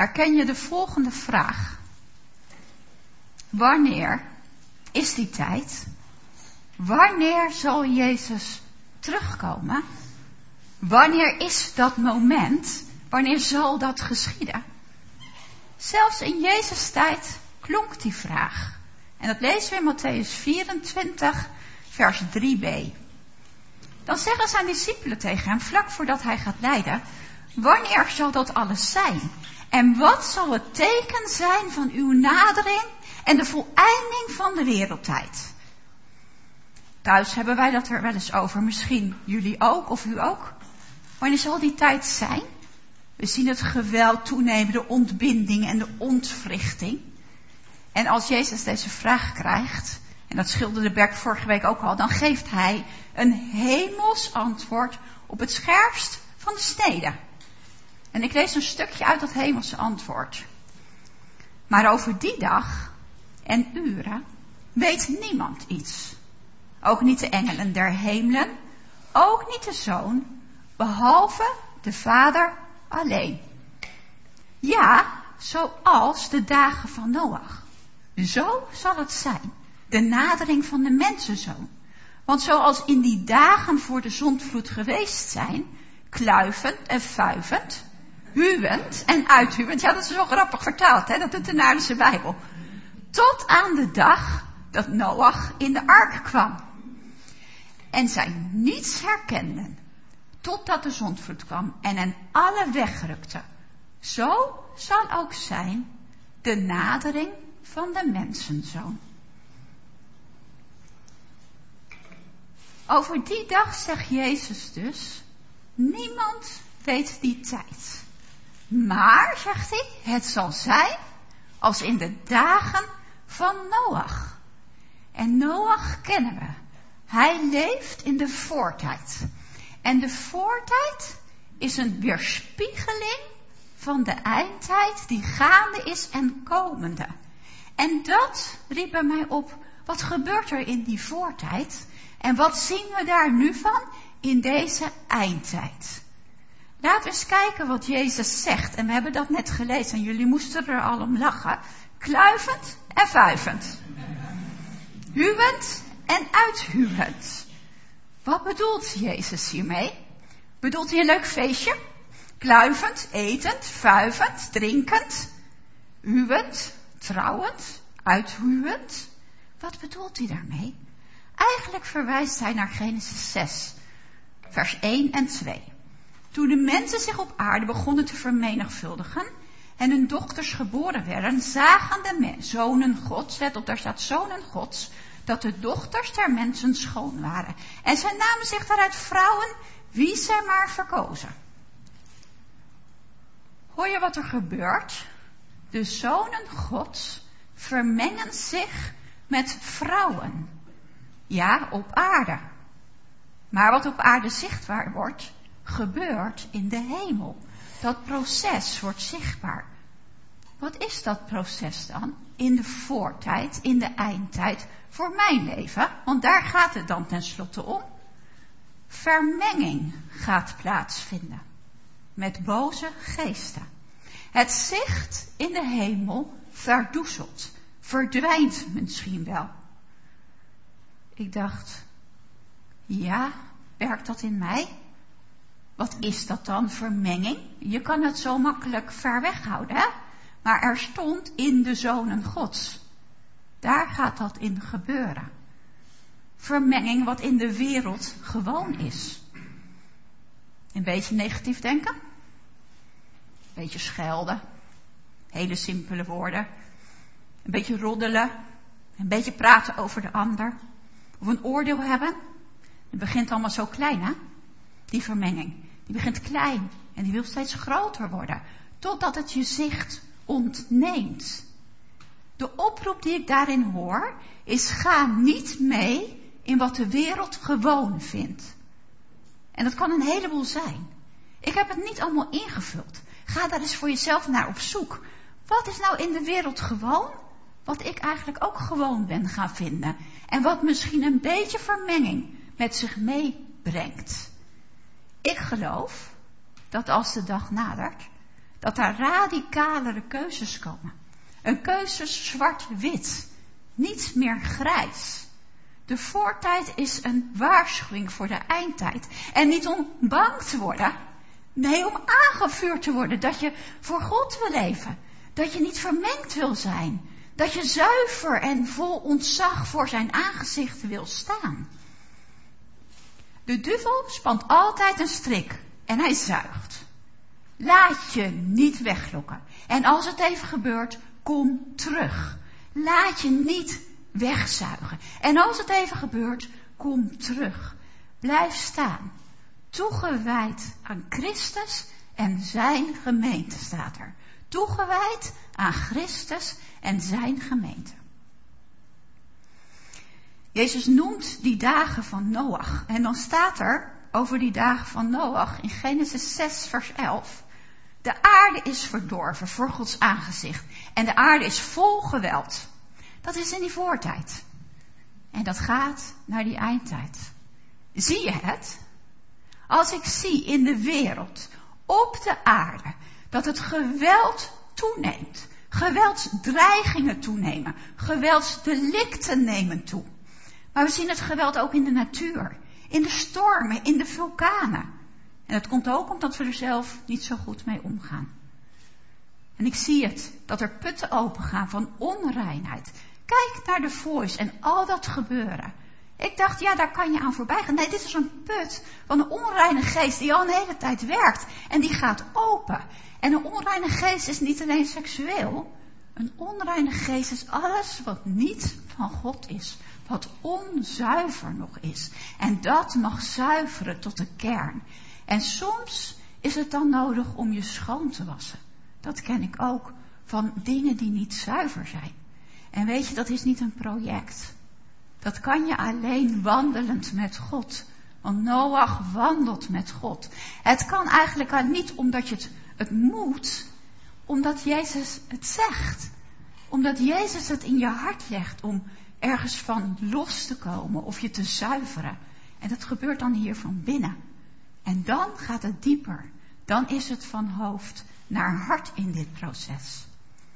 herken je de volgende vraag. Wanneer is die tijd? Wanneer zal Jezus terugkomen? Wanneer is dat moment? Wanneer zal dat geschieden? Zelfs in Jezus' tijd klonk die vraag. En dat lezen we in Mattheüs 24, vers 3b. Dan zeggen zijn discipelen tegen hem, vlak voordat hij gaat lijden, wanneer zal dat alles zijn? En wat zal het teken zijn van uw nadering en de voleinding van de wereldtijd? Thuis hebben wij dat er wel eens over, misschien jullie ook of u ook. Wanneer zal die tijd zijn? We zien het geweld toenemen, de ontbinding en de ontwrichting. En als Jezus deze vraag krijgt, en dat schilderde Berk vorige week ook al, dan geeft hij een hemels antwoord op het scherpst van de snede. En ik lees een stukje uit dat hemelse antwoord. Maar over die dag en uren weet niemand iets. Ook niet de engelen der hemelen, ook niet de Zoon, behalve de Vader alleen. Ja, zoals de dagen van Noach. Zo zal het zijn, de nadering van de mensenzoon. Want zoals in die dagen voor de zondvloed geweest zijn, kluivend en vuivend, huwend en uithuwend. Ja, dat is wel grappig vertaald, hè? Dat doet de Nederlandse Bijbel. Tot aan de dag dat Noach in de ark kwam. En zij niets herkenden, totdat de zondvloed kwam en hen alle wegrukte. Zo zal ook zijn de nadering van de mensenzoon. Over die dag zegt Jezus dus, niemand weet die tijd. Maar, zegt hij, het zal zijn als in de dagen van Noach. En Noach kennen we. Hij leeft in de voortijd. En de voortijd is een weerspiegeling van de eindtijd die gaande is en komende. En dat riep bij mij op, wat gebeurt er in die voortijd? En wat zien we daar nu van in deze eindtijd? Laten we eens kijken wat Jezus zegt. En we hebben dat net gelezen en jullie moesten er al om lachen. Kluivend en vuivend. Huwend en uithuwend. Wat bedoelt Jezus hiermee? Bedoelt hij een leuk feestje? Kluivend, etend, vuivend, drinkend, huwend, trouwend, uithuwend. Wat bedoelt hij daarmee? Eigenlijk verwijst hij naar Genesis 6, vers 1 en 2. Toen de mensen zich op aarde begonnen te vermenigvuldigen en hun dochters geboren werden, zagen de zonen Gods, let op, daar staat zonen Gods, dat de dochters der mensen schoon waren. En zij namen zich daaruit vrouwen, wie zij maar verkozen. Hoor je wat er gebeurt? De zonen Gods vermengen zich met vrouwen. Ja, op aarde. Maar wat op aarde zichtbaar wordt, gebeurt in de hemel. Dat proces wordt zichtbaar. Wat is dat proces dan? In de voortijd, in de eindtijd, voor mijn leven. Want daar gaat het dan tenslotte om. Vermenging gaat plaatsvinden. Met boze geesten. Het zicht in de hemel verdoezelt. Verdwijnt misschien wel. Ik dacht, ja, werkt dat in mij? Wat is dat dan, vermenging? Je kan het zo makkelijk ver weg houden, hè? Maar er stond in de zonen Gods. Daar gaat dat in gebeuren. Vermenging wat in de wereld gewoon is. Een beetje negatief denken. Een beetje schelden. Hele simpele woorden. Een beetje roddelen. Een beetje praten over de ander. Of een oordeel hebben. Het begint allemaal zo klein, hè? Die vermenging. Die begint klein. En die wil steeds groter worden. Totdat het je zicht ontneemt. De oproep die ik daarin hoor, is ga niet mee in wat de wereld gewoon vindt. En dat kan een heleboel zijn. Ik heb het niet allemaal ingevuld. Ga daar eens voor jezelf naar op zoek. Wat is nou in de wereld gewoon, wat ik eigenlijk ook gewoon ben gaan vinden? En wat misschien een beetje vermenging met zich meebrengt. Ik geloof dat als de dag nadert, dat er radicalere keuzes komen. Een keuze zwart-wit, niet meer grijs. De voortijd is een waarschuwing voor de eindtijd. En niet om bang te worden, nee, om aangevuurd te worden dat je voor God wil leven. Dat je niet vermengd wil zijn. Dat je zuiver en vol ontzag voor zijn aangezicht wil staan. De duivel spant altijd een strik en hij zuigt. Laat je niet weglokken. En als het even gebeurt, kom terug. Laat je niet wegzuigen. En als het even gebeurt, kom terug. Blijf staan. Toegewijd aan Christus en zijn gemeente staat er. Toegewijd aan Christus en zijn gemeente. Jezus noemt die dagen van Noach. En dan staat er over die dagen van Noach in Genesis 6 vers 11. De aarde is verdorven voor Gods aangezicht. En de aarde is vol geweld. Dat is in die voortijd. En dat gaat naar die eindtijd. Zie je het? Als ik zie in de wereld, op de aarde, dat het geweld toeneemt. Geweldsdreigingen toenemen. Geweldsdelicten nemen toe. Maar we zien het geweld ook in de natuur. In de stormen, in de vulkanen. En dat komt ook omdat we er zelf niet zo goed mee omgaan. En ik zie het, dat er putten opengaan van onreinheid. Kijk naar de Voice en al dat gebeuren. Ik dacht, ja, daar kan je aan voorbij gaan. Nee, dit is een put van een onreine geest die al een hele tijd werkt. En die gaat open. En een onreine geest is niet alleen seksueel. Een onreine geest is alles wat niet van God is. Wat onzuiver nog is. En dat mag zuiveren tot de kern. En soms is het dan nodig om je schoon te wassen. Dat ken ik ook van dingen die niet zuiver zijn. En weet je, dat is niet een project. Dat kan je alleen wandelend met God. Want Noach wandelt met God. Het kan eigenlijk al niet omdat je het moet. Omdat Jezus het zegt. Omdat Jezus het in je hart legt om ergens van los te komen of je te zuiveren. En dat gebeurt dan hier van binnen. En dan gaat het dieper. Dan is het van hoofd naar hart in dit proces.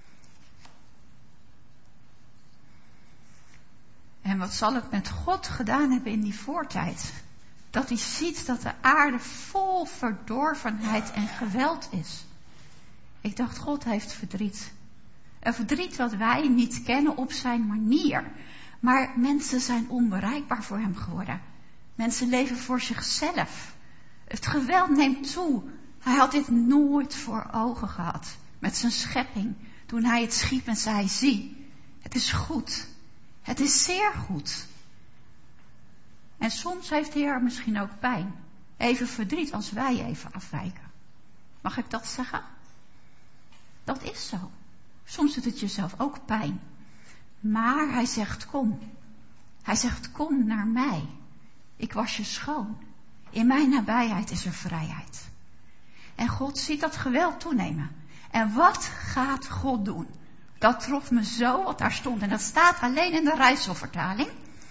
En wat zal het met God gedaan hebben in die voortijd? Dat hij ziet dat de aarde vol verdorvenheid en geweld is. Ik dacht, God heeft verdriet. Een verdriet wat wij niet kennen op zijn manier. Maar mensen zijn onbereikbaar voor hem geworden. Mensen leven voor zichzelf. Het geweld neemt toe. Hij had dit nooit voor ogen gehad. Met zijn schepping. Toen hij het schiep en zei, zie, het is goed. Het is zeer goed. En soms heeft de Heer misschien ook pijn. Even verdriet als wij even afwijken. Mag ik dat zeggen? Dat is zo. Soms doet het jezelf ook pijn. Maar hij zegt, kom. Hij zegt, kom naar mij. Ik was je schoon. In mijn nabijheid is er vrijheid. En God ziet dat geweld toenemen. En wat gaat God doen? Dat trof me zo wat daar stond. En dat staat alleen in de Rijsselvertaling.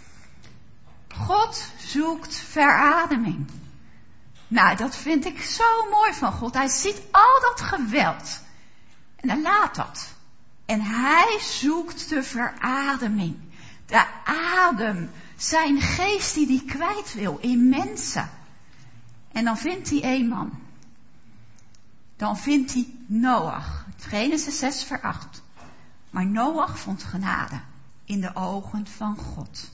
God zoekt verademing. Nou, dat vind ik zo mooi van God. Hij ziet al dat geweld. En hij laat dat. En hij zoekt de verademing. De adem. Zijn geest die hij kwijt wil in mensen. En dan vindt hij één man. Dan vindt hij Noach. Genesis 6 vers 8. Maar Noach vond genade in de ogen van God.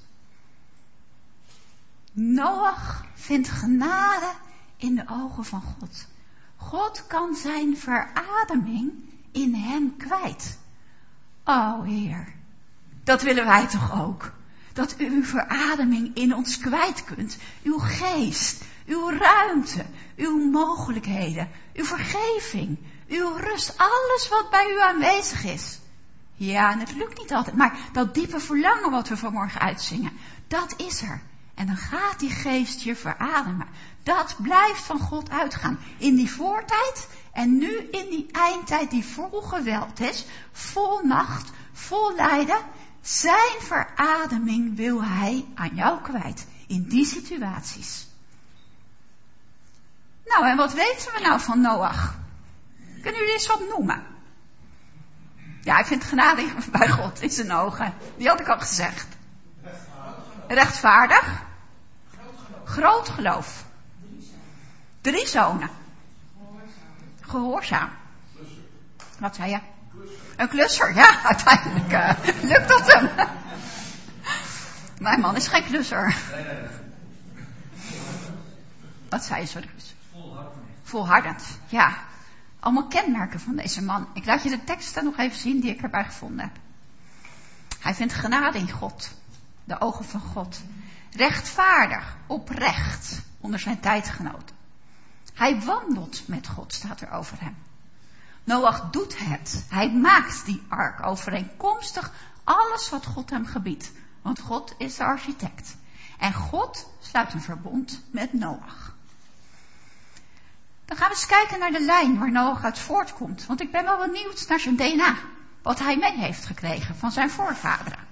Noach vindt genade in de ogen van God. God kan zijn verademing in hem kwijt. O Heer, dat willen wij toch ook. Dat u uw verademing in ons kwijt kunt. Uw geest, uw ruimte, uw mogelijkheden, uw vergeving, uw rust. Alles wat bij u aanwezig is. Ja, en het lukt niet altijd. Maar dat diepe verlangen wat we vanmorgen uitzingen, dat is er. En dan gaat die geest je verademen. Dat blijft van God uitgaan. In die voortijd en nu in die eindtijd die vol geweld is. Vol nacht, vol lijden. Zijn verademing wil hij aan jou kwijt. In die situaties. Nou, en wat weten we nou van Noach? Kunnen jullie eens wat noemen? Ja, ik vind genade bij God in zijn ogen. Die had ik al gezegd. Rechtvaardig. Groot geloof. 3 zonen. Gehoorzaam. Wat zei je? Een klusser, ja, uiteindelijk lukt dat hem. Mijn man is geen klusser. Wat zei je zo? Volhardend, ja. Allemaal kenmerken van deze man. Ik laat je de teksten nog even zien die ik erbij gevonden heb. Hij vindt genade in God. De ogen van God. Rechtvaardig, oprecht, onder zijn tijdgenoten. Hij wandelt met God, staat er over hem. Noach doet het. Hij maakt die ark overeenkomstig alles wat God hem gebiedt. Want God is de architect. En God sluit een verbond met Noach. Dan gaan we eens kijken naar de lijn waar Noach uit voortkomt. Want ik ben wel benieuwd naar zijn DNA. Wat hij mee heeft gekregen van zijn voorvaderen.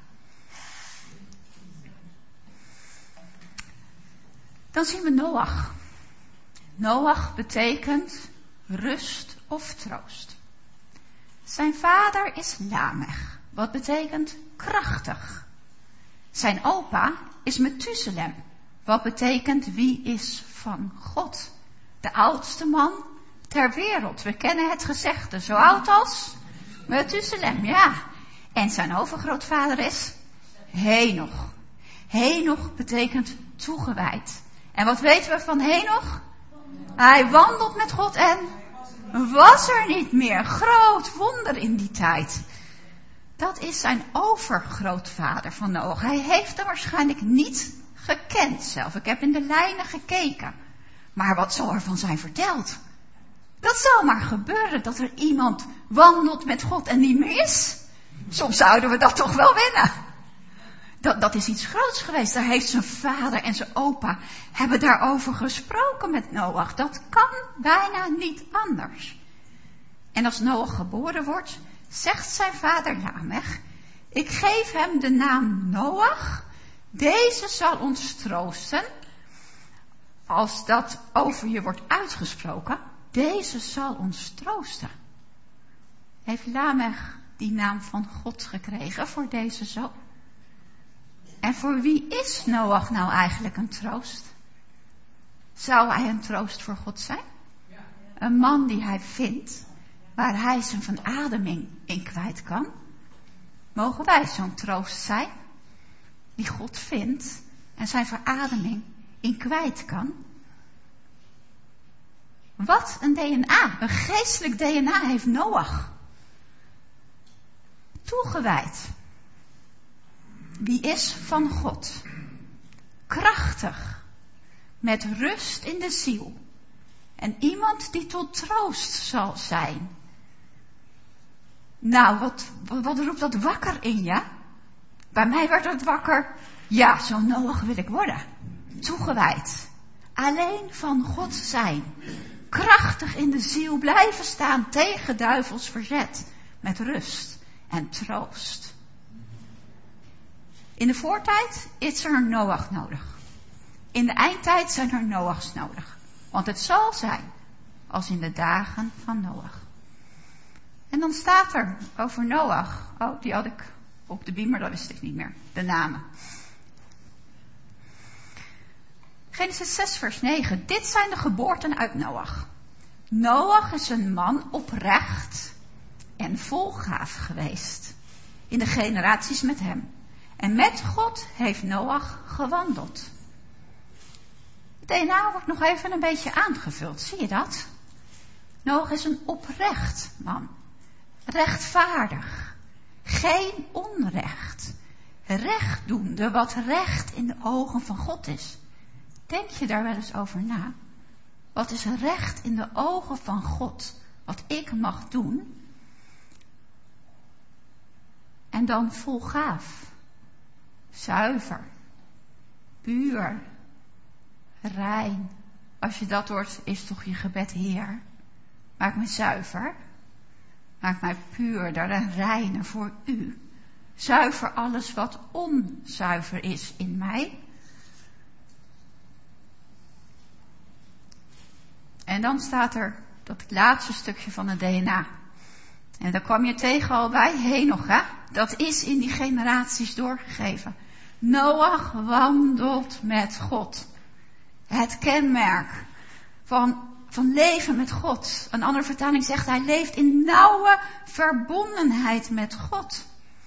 Dan zien we Noach. Noach betekent rust of troost. Zijn vader is Lamech, wat betekent krachtig. Zijn opa is Methuselem, wat betekent wie is van God. De oudste man ter wereld. We kennen het gezegde, zo oud als Methuselem, ja. En zijn overgrootvader is Henoch. Henoch betekent toegewijd. En wat weten we van Henoch? Hij wandelt met God en was er niet meer. Groot wonder in die tijd. Dat is zijn overgrootvader van Noach. Hij heeft hem waarschijnlijk niet gekend zelf. Ik heb in de lijnen gekeken. Maar wat zal er van zijn verteld? Dat zal maar gebeuren dat er iemand wandelt met God en niet meer is. Soms zouden we dat toch wel winnen. Dat is iets groots geweest. Daar heeft zijn vader en zijn opa hebben daarover gesproken met Noach. Dat kan bijna niet anders. En als Noach geboren wordt, zegt zijn vader Lamech: ik geef hem de naam Noach. Deze zal ons troosten. Als dat over je wordt uitgesproken, deze zal ons troosten. Heeft Lamech die naam van God gekregen voor deze zoon? En voor wie is Noach nou eigenlijk een troost? Zou hij een troost voor God zijn? Een man die hij vindt, waar hij zijn verademing in kwijt kan? Mogen wij zo'n troost zijn, die God vindt en zijn verademing in kwijt kan? Wat een DNA, een geestelijk DNA heeft Noach. Toegewijd. Wie is van God. Krachtig. Met rust in de ziel. En iemand die tot troost zal zijn. Nou, wat roept dat wakker in je? Bij mij werd het wakker. Ja, zo'n Noach wil ik worden. Toegewijd. Alleen van God zijn. Krachtig in de ziel blijven staan tegen duivels verzet. Met rust en troost. In de voortijd is er een Noach nodig. In de eindtijd zijn er Noachs nodig. Want het zal zijn als in de dagen van Noach. En dan staat er over Noach. Oh, die had ik op de beamer, dat wist ik niet meer. De namen. Genesis 6 vers 9. Dit zijn de geboorten uit Noach. Noach is een man oprecht en volgaaf geweest. In de generaties met hem. En met God heeft Noach gewandeld. Het DNA wordt nog even een beetje aangevuld. Zie je dat? Noach is een oprecht man. Rechtvaardig. Geen onrecht. Rechtdoende wat recht in de ogen van God is. Denk je daar wel eens over na? Wat is recht in de ogen van God? Wat ik mag doen? En dan volgaaf. Zuiver. Puur. Rein. Als je dat hoort, is toch je gebed: Heer, maak mij zuiver. Maak mij puurder en reiner voor u. Zuiver alles wat onzuiver is in mij. En dan staat er Dat laatste stukje van het DNA. En daar kwam je tegen al bij Henoch, hè? Dat is in die generaties doorgegeven. Noach wandelt met God. Het kenmerk van leven met God. Een andere vertaling zegt, hij leeft in nauwe verbondenheid met God.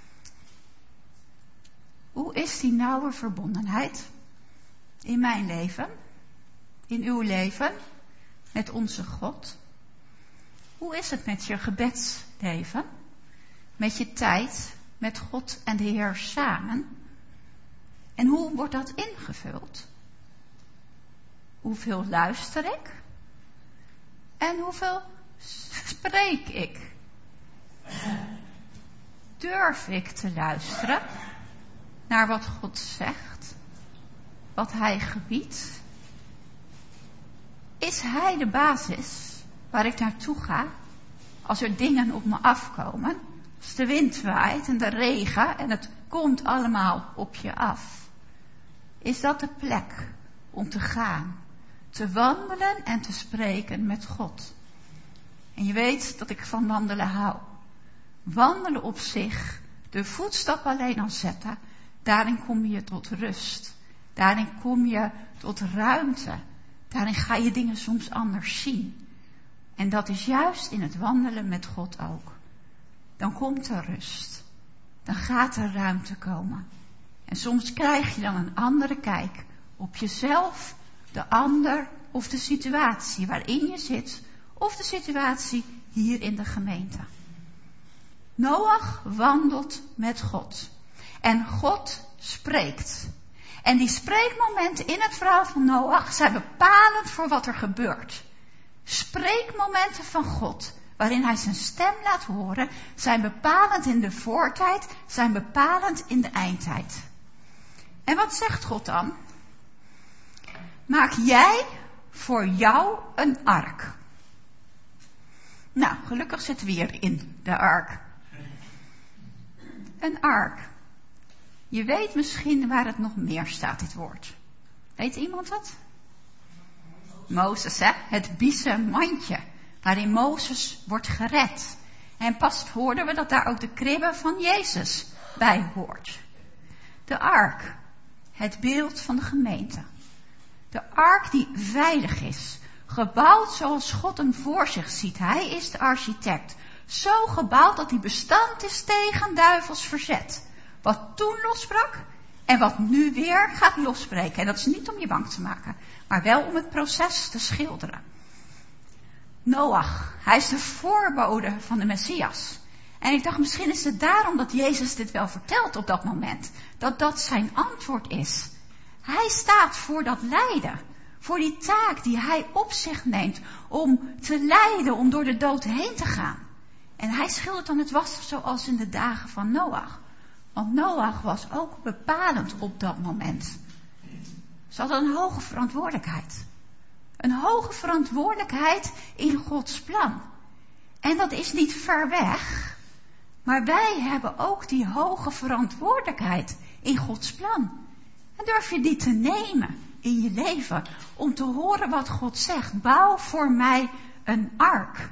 Hoe is die nauwe verbondenheid? In mijn leven? In uw leven? Met onze God? Hoe is het met je gebedsleven? Met je tijd met God en de Heer samen? En hoe wordt dat ingevuld? Hoeveel luister ik? En hoeveel spreek ik? Durf ik te luisteren naar wat God zegt? Wat Hij gebiedt? Is Hij de basis waar ik naartoe ga als er dingen op me afkomen? Als de wind waait en de regen en het komt allemaal op je af. Is dat de plek om te gaan, te wandelen en te spreken met God? En je weet dat ik van wandelen hou. Wandelen op zich, de voetstap alleen al zetten, daarin kom je tot rust. Daarin kom je tot ruimte. Daarin ga je dingen soms anders zien. En dat is juist in het wandelen met God ook. Dan komt er rust. Dan gaat er ruimte komen. En soms krijg je dan een andere kijk op jezelf, de ander of de situatie waarin je zit, of de situatie hier in de gemeente. Noach wandelt met God. En God spreekt. En die spreekmomenten in het verhaal van Noach zijn bepalend voor wat er gebeurt. Spreekmomenten van God, waarin hij zijn stem laat horen, zijn bepalend in de voortijd, zijn bepalend in de eindtijd. En wat zegt God dan? Maak jij voor jou een ark. Nou, gelukkig zitten we hier in de ark. Een ark. Je weet misschien waar het nog meer staat, dit woord. Weet iemand dat? Mozes, hè? Het biezen mandje, waarin Mozes wordt gered. En pas hoorden we dat daar ook de kribbe van Jezus bij hoort. De ark, het beeld van de gemeente. De ark die veilig is, gebouwd zoals God hem voor zich ziet. Hij is de architect. Zo gebouwd dat hij bestand is tegen duivels verzet. Wat toen losbrak en wat nu weer gaat losbreken. En dat is niet om je bang te maken, maar wel om het proces te schilderen. Noach, hij is de voorbode van de Messias. En ik dacht, misschien is het daarom dat Jezus dit wel vertelt op dat moment. Dat dat zijn antwoord is. Hij staat voor dat lijden. Voor die taak die hij op zich neemt om te lijden, om door de dood heen te gaan. En hij schildert dan, het was zoals in de dagen van Noach. Want Noach was ook bepalend op dat moment. Ze hadden een hoge verantwoordelijkheid. Een hoge verantwoordelijkheid in Gods plan. En dat is niet ver weg. Maar wij hebben ook die hoge verantwoordelijkheid in Gods plan. En durf je die te nemen in je leven. Om te horen wat God zegt. Bouw voor mij een ark.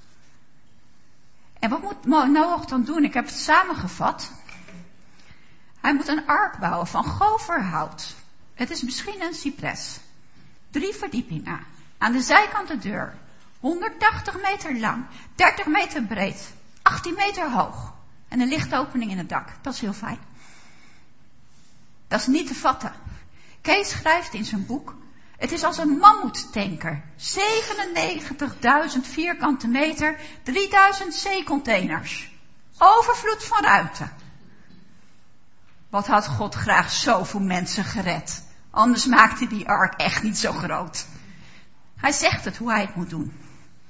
En wat moet Noach dan doen? Ik heb het samengevat. Hij moet een ark bouwen van goverhout. Het is misschien een cipres. 3 verdiepingen. Aan de zijkant de deur. 180 meter lang. 30 meter breed. 18 meter hoog. En een lichtopening in het dak. Dat is heel fijn. Dat is niet te vatten. Kees schrijft in zijn boek. Het is als een mammoettanker. 97.000 vierkante meter. 3000 zeecontainers. Overvloed van ruimte. Wat had God graag zoveel mensen gered. Anders maakte die ark echt niet zo groot. Hij zegt het hoe hij het moet doen.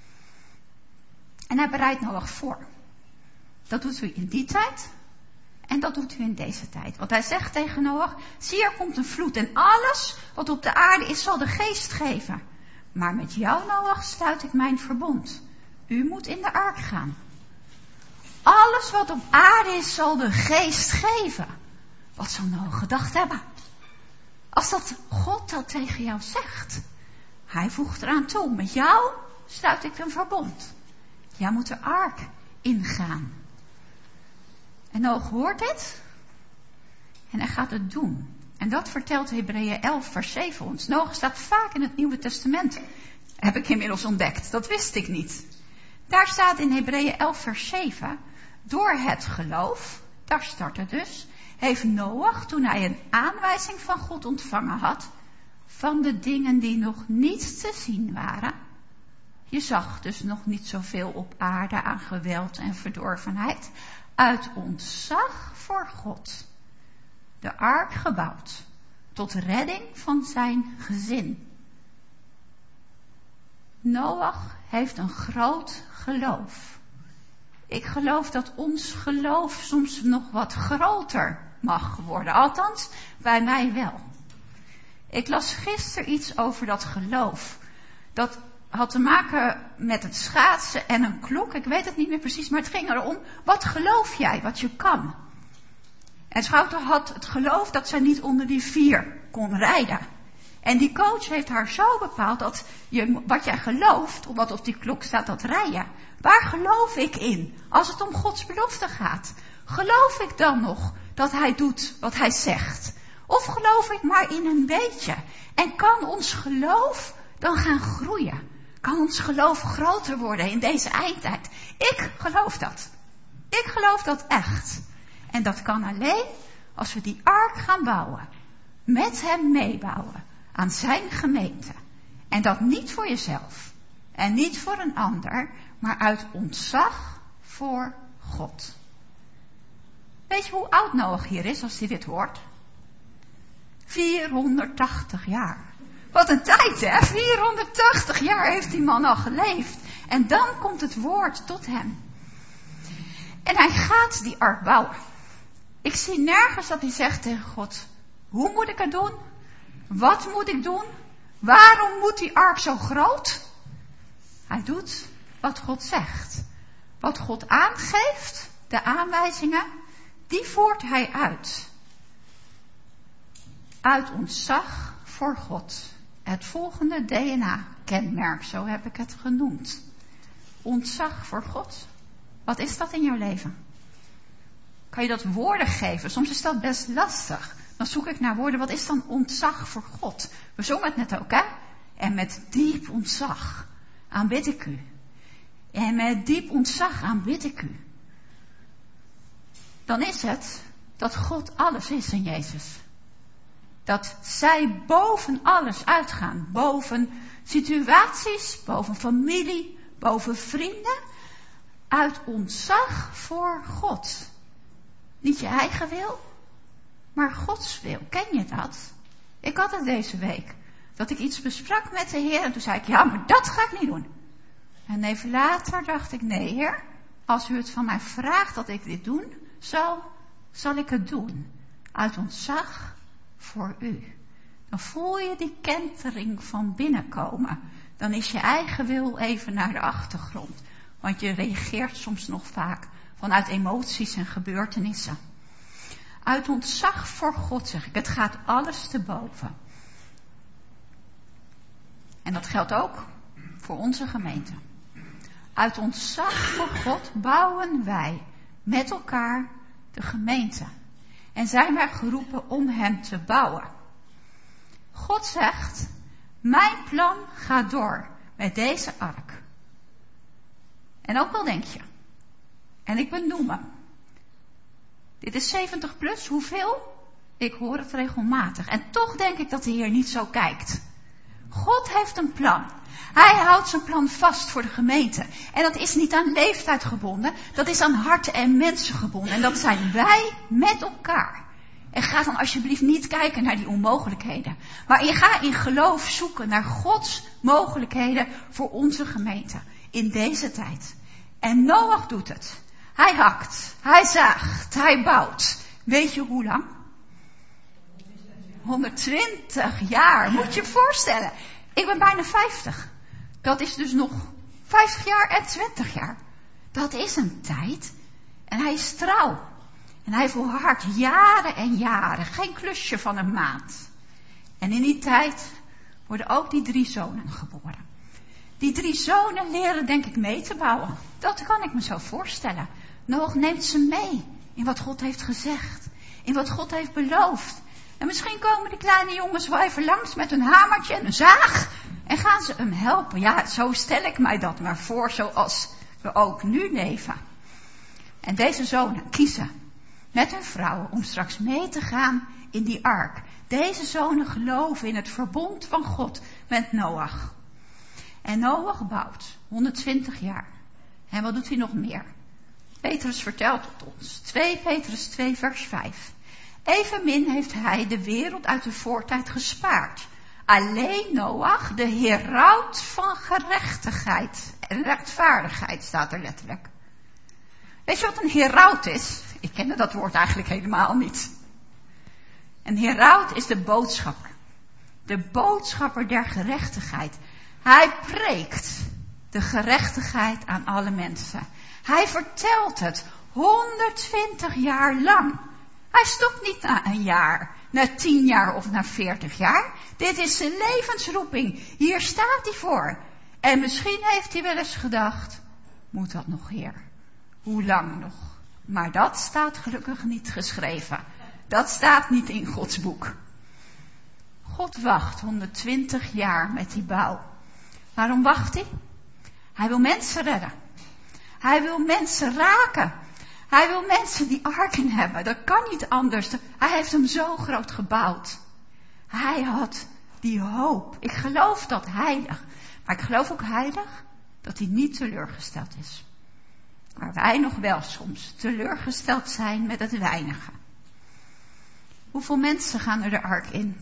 En hij bereidt Noach voor. Dat doet u in die tijd. En dat doet u in deze tijd. Want hij zegt tegen Noach, zie er komt een vloed. En alles wat op de aarde is zal de geest geven. Maar met jou Noach sluit ik mijn verbond. U moet in de ark gaan. Alles wat op aarde is zal de geest geven. Wat zal Noach gedacht hebben? Als dat God dat tegen jou zegt. Hij voegt eraan toe. Met jou sluit ik een verbond. Jij moet de ark ingaan. En Noach hoort dit. En hij gaat het doen. En dat vertelt Hebreeën 11 vers 7 ons. Noach staat vaak in het Nieuwe Testament. Heb ik inmiddels ontdekt. Dat wist ik niet. Daar staat in Hebreeën 11 vers 7. Door het geloof, daar start het dus, heeft Noach, toen hij een aanwijzing van God ontvangen had, van de dingen die nog niet te zien waren. Je zag dus nog niet zoveel op aarde aan geweld en verdorvenheid. Uit ontzag voor God de ark gebouwd, tot redding van zijn gezin. Noach heeft een groot geloof. Ik geloof dat ons geloof soms nog wat groter mag worden. Althans, bij mij wel. Ik las gisteren iets over dat geloof. Dat had te maken met het schaatsen en een klok. Ik weet het niet meer precies, maar het ging erom. Wat geloof jij, wat je kan? En Schouten had het geloof dat zij niet onder die 4 kon rijden. En die coach heeft haar zo bepaald dat wat jij gelooft, of wat op die klok staat, dat rijden. Waar geloof ik in als het om Gods belofte gaat? Geloof ik dan nog dat hij doet wat hij zegt? Of geloof ik maar in een beetje? En kan ons geloof dan gaan groeien? Kan ons geloof groter worden in deze eindtijd? Ik geloof dat. Ik geloof dat echt. En dat kan alleen als we die ark gaan bouwen. Met hem meebouwen aan zijn gemeente. En dat niet voor jezelf. En niet voor een ander. Maar uit ontzag voor God. Weet je hoe oud Noach hier is als hij dit hoort? 480 jaar. Wat een tijd, hè? 480 jaar heeft die man al geleefd. En dan komt het woord tot hem. En hij gaat die ark bouwen. Ik zie nergens dat hij zegt tegen God, hoe moet ik het doen? Wat moet ik doen? Waarom moet die ark zo groot? Hij doet wat God zegt. Wat God aangeeft, de aanwijzingen, die voert hij uit. Uit ontzag voor God. Het volgende DNA-kenmerk, zo heb ik het genoemd. Ontzag voor God. Wat is dat in jouw leven? Kan je dat woorden geven? Soms is dat best lastig. Dan zoek ik naar woorden. Wat is dan ontzag voor God? We zongen het net ook, hè? En met diep ontzag aanbid ik u. En met diep ontzag aanbid ik u. Dan is het dat God alles is in Jezus. Dat zij boven alles uitgaan. Boven situaties, boven familie, boven vrienden. Uit ontzag voor God. Niet je eigen wil, maar Gods wil. Ken je dat? Ik had het deze week. Dat ik iets besprak met de Heer en toen zei ik, ja, maar dat ga ik niet doen. En even later dacht ik, nee Heer, als u het van mij vraagt dat ik dit doen, zal ik het doen. Uit ontzag voor u. Dan voel je die kentering van binnenkomen. Dan is je eigen wil even naar de achtergrond. Want je reageert soms nog vaak vanuit emoties en gebeurtenissen. Uit ontzag voor God zeg ik, het gaat alles te boven. En dat geldt ook voor onze gemeente. Uit ontzag voor God bouwen wij met elkaar de gemeente. En zijn wij geroepen om hem te bouwen. God zegt, mijn plan gaat door met deze ark. En ook wel denk je. En ik benoem hem. Dit is 70 plus, hoeveel? Ik hoor het regelmatig. En toch denk ik dat de Heer niet zo kijkt. God heeft een plan. Hij houdt zijn plan vast voor de gemeente. En dat is niet aan leeftijd gebonden. Dat is aan harten en mensen gebonden. En dat zijn wij met elkaar. En ga dan alsjeblieft niet kijken naar die onmogelijkheden. Maar je gaat in geloof zoeken naar Gods mogelijkheden voor onze gemeente. In deze tijd. En Noach doet het. Hij hakt, hij zaagt, hij bouwt. Weet je hoe lang? 120 jaar, moet je je voorstellen. Ik ben bijna 50. Dat is dus nog 50 jaar en 20 jaar. Dat is een tijd. En hij is trouw. En hij volhardt jaren en jaren. Geen klusje van een maand. En in die tijd worden ook die 3 zonen geboren. Die 3 zonen leren denk ik mee te bouwen. Dat kan ik me zo voorstellen. Noach neemt ze mee in wat God heeft gezegd. In wat God heeft beloofd. En misschien komen de kleine jongens wel even langs met een hamertje en een zaag. En gaan ze hem helpen. Ja, zo stel ik mij dat maar voor, zoals we ook nu leven. En deze zonen kiezen met hun vrouwen om straks mee te gaan in die ark. Deze zonen geloven in het verbond van God met Noach. En Noach bouwt 120 jaar. En wat doet hij nog meer? Petrus vertelt het ons. 2 Petrus 2 vers 5. Evenmin heeft hij de wereld uit de voortijd gespaard. Alleen Noach, de heraut van gerechtigheid en rechtvaardigheid, staat er letterlijk. Weet je wat een heraut is? Ik kende dat woord eigenlijk helemaal niet. Een heraut is de boodschapper. De boodschapper der gerechtigheid. Hij preekt de gerechtigheid aan alle mensen. Hij vertelt het 120 jaar lang. Hij stopt niet na een jaar, na 10 jaar of na 40 jaar. Dit is zijn levensroeping. Hier staat hij voor. En misschien heeft hij wel eens gedacht, moet dat nog, Heer? Hoe lang nog? Maar dat staat gelukkig niet geschreven. Dat staat niet in Gods boek. God wacht 120 jaar met die bouw. Waarom wacht hij? Hij wil mensen redden. Hij wil mensen raken. Hij wil mensen die arken hebben. Dat kan niet anders. Hij heeft hem zo groot gebouwd. Hij had die hoop. Ik geloof dat heilig. Maar ik geloof ook heilig dat hij niet teleurgesteld is. Maar wij nog wel soms teleurgesteld zijn met het weinige. Hoeveel mensen gaan er de ark in?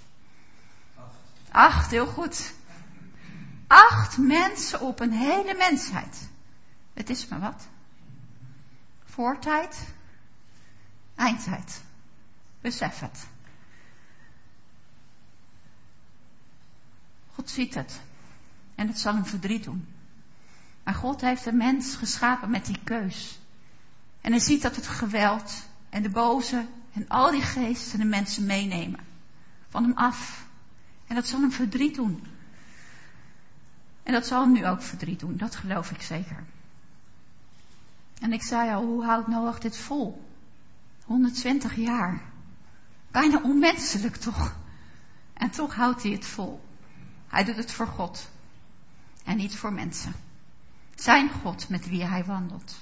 8, heel goed. 8 mensen op een hele mensheid. Het is maar wat. Voortijd, eindtijd. Besef het. God ziet het. En het zal hem verdriet doen. Maar God heeft de mens geschapen met die keus. En hij ziet dat het geweld en de boze en al die geesten de mensen meenemen. Van hem af. En dat zal hem verdriet doen. En dat zal hem nu ook verdriet doen. Dat geloof ik zeker. En ik zei al, hoe houdt Noach dit vol? 120 jaar. Bijna onmenselijk toch? En toch houdt hij het vol. Hij doet het voor God. En niet voor mensen. Zijn God met wie hij wandelt.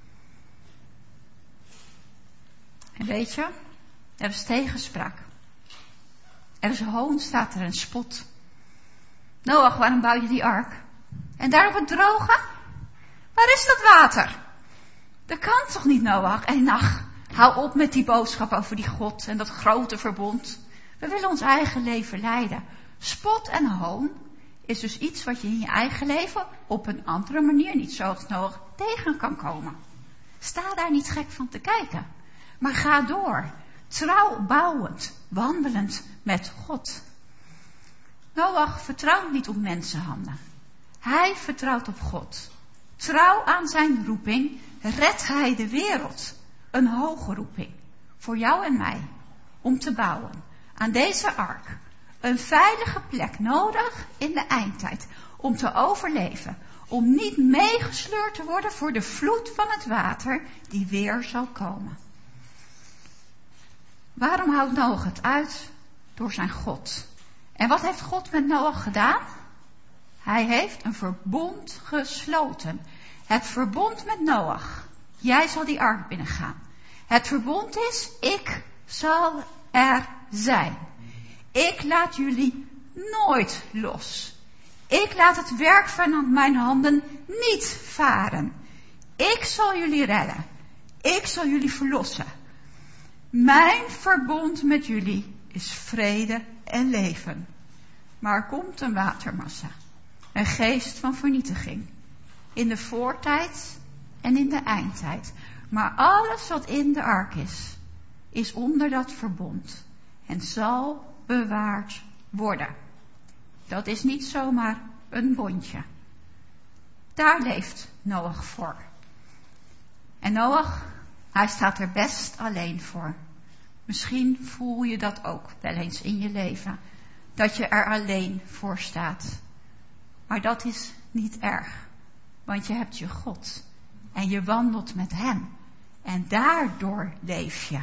En weet je, er is tegenspraak. Er is hoon, staat er, en spot. Noach, waarom bouw je die ark? En daar op het droge? Waar is dat water? Dat kan toch niet, Noach? En ach, hou op met die boodschap over die God en dat grote verbond. We willen ons eigen leven leiden. Spot en hoon is dus iets wat je in je eigen leven op een andere manier, niet zoals Noach, tegen kan komen. Sta daar niet gek van te kijken. Maar ga door. Trouw bouwend, wandelend met God. Noach vertrouwt niet op mensenhanden. Hij vertrouwt op God. Trouw aan zijn roeping redt hij de wereld. Een hoge roeping. Voor jou en mij. Om te bouwen. Aan deze ark. Een veilige plek nodig in de eindtijd. Om te overleven. Om niet meegesleurd te worden voor de vloed van het water die weer zal komen. Waarom houdt Noach het uit? Door zijn God. En wat heeft God met Noach gedaan? Hij heeft een verbond gesloten. Het verbond met Noach. Jij zal die ark binnengaan. Het verbond is, ik zal er zijn. Ik laat jullie nooit los. Ik laat het werk van mijn handen niet varen. Ik zal jullie redden. Ik zal jullie verlossen. Mijn verbond met jullie is vrede en leven. Maar er komt een watermassa. Een geest van vernietiging. In de voortijd en in de eindtijd. Maar alles wat in de ark is onder dat verbond. En zal bewaard worden. Dat is niet zomaar een bondje. Daar leeft Noach voor. En Noach, hij staat er best alleen voor. Misschien voel je dat ook wel eens in je leven. Dat je er alleen voor staat. Maar dat is niet erg. Want je hebt je God. En je wandelt met hem. En daardoor leef je.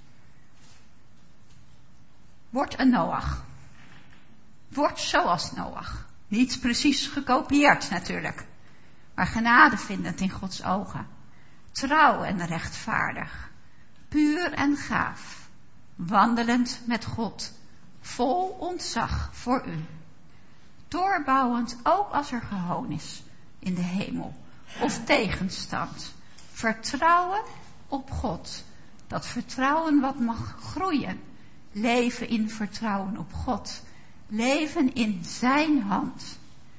Word een Noach. Word zoals Noach. Niet precies gekopieerd natuurlijk. Maar genade vindend in Gods ogen. Trouw en rechtvaardig. Puur en gaaf. Wandelend met God. Vol ontzag voor u. Doorbouwend ook als er gehoon is in de hemel. Of tegenstand. Vertrouwen op God. Dat vertrouwen wat mag groeien. Leven in vertrouwen op God. Leven in zijn hand.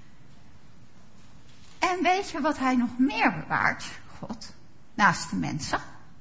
En weet je wat hij nog meer bewaart, God? Naast de mensen.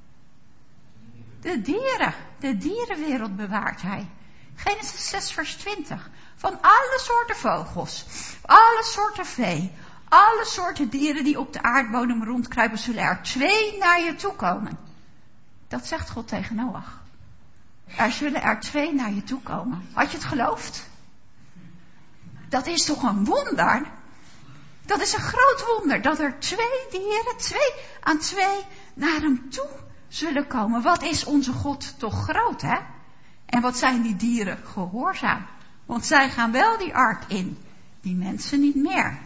De dieren. De dierenwereld bewaart hij. Genesis 6 vers 20. Van alle soorten vogels. Alle soorten vee. Alle soorten dieren die op de aardbodem rondkruipen, zullen er 2 naar je toe komen. Dat zegt God tegen Noach. Er zullen er 2 naar je toe komen. Had je het geloofd? Dat is toch een wonder? Dat is een groot wonder. Dat er 2 dieren, 2 aan 2, naar hem toe zullen komen. Wat is onze God toch groot, hè? En wat zijn die dieren gehoorzaam? Want zij gaan wel die ark in. Die mensen niet meer.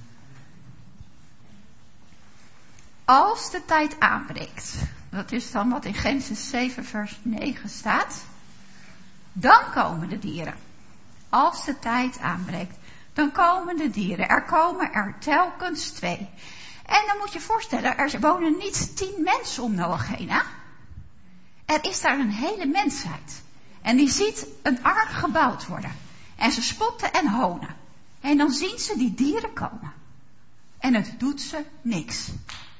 Als de tijd aanbreekt. Dat is dan wat in Genesis 7 vers 9 staat. Dan komen de dieren. Als de tijd aanbreekt. Dan komen de dieren. Er komen er telkens 2. En dan moet je voorstellen, er wonen niet 10 mensen om Noach heen, hè? Er is daar een hele mensheid. En die ziet een ark gebouwd worden. En ze spotten en honen. En dan zien ze die dieren komen. En het doet ze niks.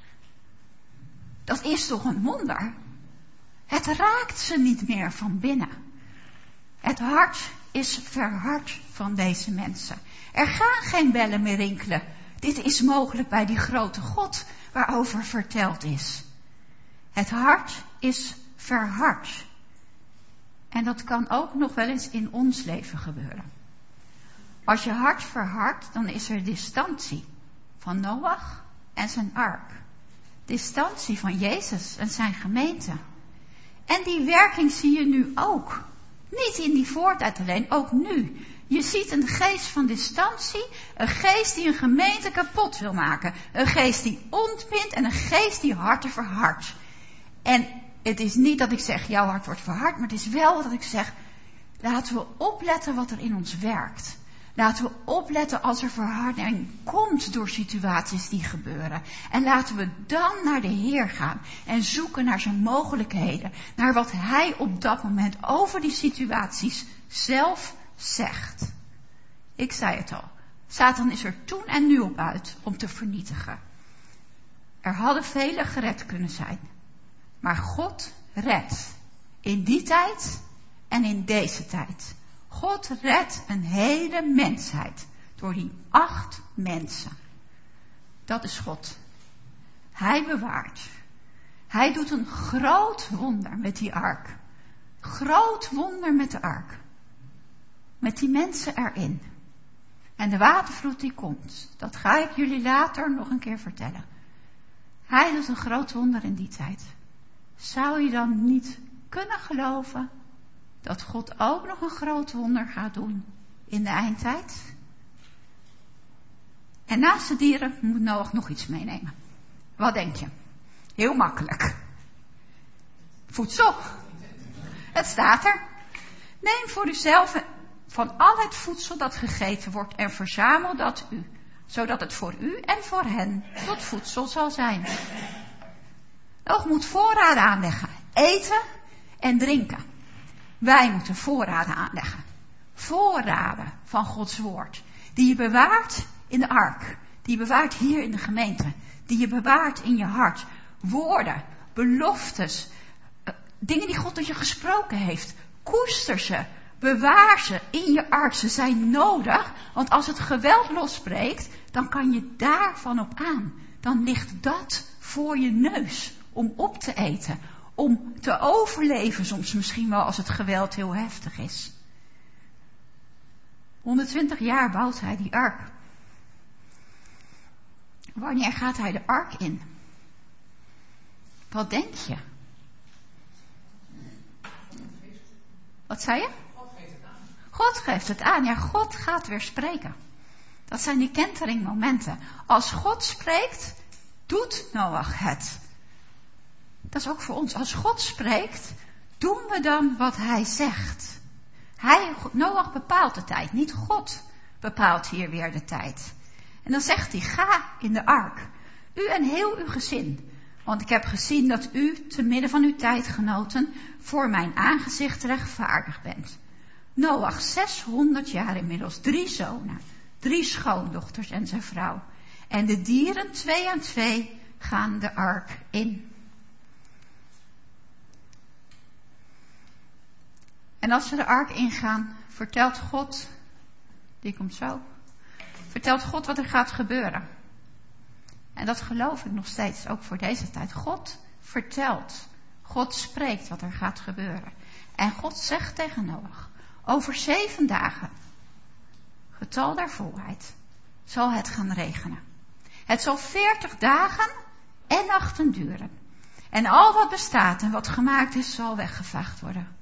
Dat is toch een wonder? Het raakt ze niet meer van binnen. Het hart is verhard van deze mensen. Er gaan geen bellen meer rinkelen. Dit is mogelijk bij die grote God waarover verteld is. Het hart is verhard. En dat kan ook nog wel eens in ons leven gebeuren. Als je hart verhardt, dan is er distantie van Noach en zijn ark. Distantie van Jezus en zijn gemeente. En die werking zie je nu ook. Niet in die voortijd alleen, ook nu. Je ziet een geest van distantie, een geest die een gemeente kapot wil maken. Een geest die ontbindt en een geest die harten verhardt. En het is niet dat ik zeg, jouw hart wordt verhard, maar het is wel dat ik zeg, laten we opletten wat er in ons werkt. Laten we opletten als er verharding komt door situaties die gebeuren. En laten we dan naar de Heer gaan en zoeken naar zijn mogelijkheden. Naar wat hij op dat moment over die situaties zelf zegt. Ik zei het al. Satan is er toen en nu op uit om te vernietigen. Er hadden velen gered kunnen zijn. Maar God redt. In die tijd en in deze tijd. God redt een hele mensheid. Door die 8 mensen. Dat is God. Hij bewaart. Hij doet een groot wonder met die ark. Groot wonder met de ark. Met die mensen erin. En de watervloed die komt. Dat ga ik jullie later nog een keer vertellen. Hij doet een groot wonder in die tijd. Zou je dan niet kunnen geloven dat God ook nog een groot wonder gaat doen in de eindtijd? En naast de dieren moet Noach nog iets meenemen. Wat denk je? Heel makkelijk. Voedsel. Het staat er. Neem voor uzelf van al het voedsel dat gegeten wordt en verzamel dat u, zodat het voor u en voor hen tot voedsel zal zijn. Noach moet voorraden aanleggen. Eten en drinken. Wij moeten voorraden aanleggen. Voorraden van Gods woord. Die je bewaart in de ark. Die je bewaart hier in de gemeente. Die je bewaart in je hart. Woorden, beloftes. Dingen die God tot je gesproken heeft. Koester ze. Bewaar ze in je ark. Ze zijn nodig. Want als het geweld losbreekt, dan kan je daarvan op aan. Dan ligt dat voor je neus. Om op te eten. Om te overleven soms misschien wel als het geweld heel heftig is. 120 jaar bouwt hij die ark. Wanneer gaat hij de ark in? Wat denk je? Wat zei je? God geeft het aan. Ja, God gaat weer spreken. Dat zijn die kenteringmomenten. Als God spreekt, doet Noach het. Dat is ook voor ons. Als God spreekt, doen we dan wat hij zegt. Noach bepaalt de tijd, niet God bepaalt hier weer de tijd. En dan zegt hij, ga in de ark. U en heel uw gezin. Want ik heb gezien dat u te midden van uw tijdgenoten voor mijn aangezicht rechtvaardig bent. Noach, 600 jaar inmiddels, 3 zonen, 3 schoondochters en zijn vrouw. En de dieren 2 aan 2 gaan de ark in. En als ze de ark ingaan, vertelt God, die komt zo, vertelt God wat er gaat gebeuren. En dat geloof ik nog steeds, ook voor deze tijd. God vertelt, God spreekt wat er gaat gebeuren. En God zegt tegen Noach, over 7 dagen, getal der volheid, zal het gaan regenen. Het zal 40 dagen en nachten duren. En al wat bestaat en wat gemaakt is, zal weggevaagd worden.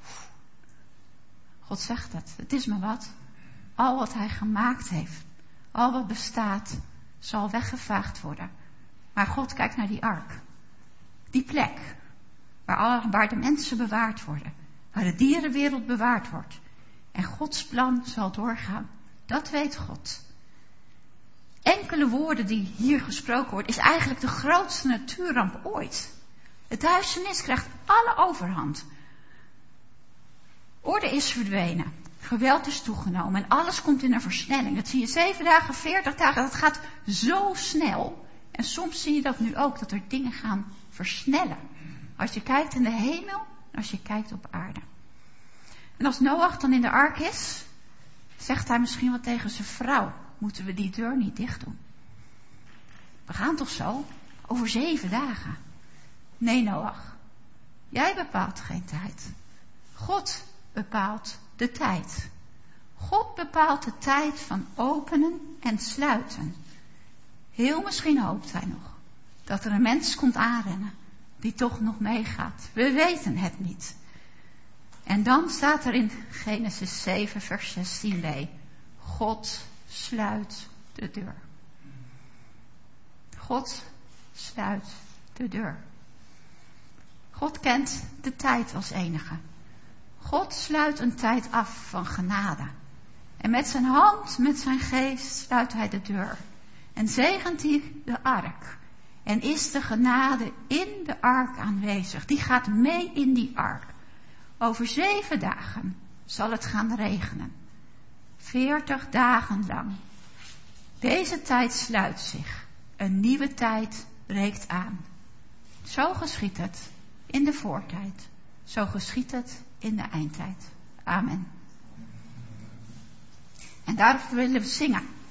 God zegt het, het is maar wat. Al wat hij gemaakt heeft, al wat bestaat, zal weggevaagd worden. Maar God kijkt naar die ark. Die plek waar de mensen bewaard worden. Waar de dierenwereld bewaard wordt. En Gods plan zal doorgaan. Dat weet God. Enkele woorden die hier gesproken worden, is eigenlijk de grootste natuurramp ooit. Het duisternis krijgt alle overhand. Orde is verdwenen. Geweld is toegenomen en alles komt in een versnelling. Dat zie je 7 dagen, 40 dagen, dat gaat zo snel. En soms zie je dat nu ook, dat er dingen gaan versnellen. Als je kijkt in de hemel en als je kijkt op aarde. En als Noach dan in de ark is, zegt hij misschien wat tegen zijn vrouw. Moeten we die deur niet dicht doen? We gaan toch zo? Over 7 dagen. Nee, Noach. Jij bepaalt geen tijd. God bepaalt de tijd. God bepaalt de tijd van openen en sluiten. Heel misschien hoopt hij nog dat er een mens komt aanrennen die toch nog meegaat. We weten het niet. En dan staat er in Genesis 7 vers 16b. God sluit de deur. God sluit de deur. God kent de tijd als enige. God sluit een tijd af van genade. En met zijn hand, met zijn geest sluit hij de deur. En zegent hij de ark. En is de genade in de ark aanwezig. Die gaat mee in die ark. Over 7 dagen zal het gaan regenen. 40 dagen lang. Deze tijd sluit zich. Een nieuwe tijd breekt aan. Zo geschiet het in de voortijd. Zo geschiet het in de eindtijd. Amen. En daarvoor willen we zingen.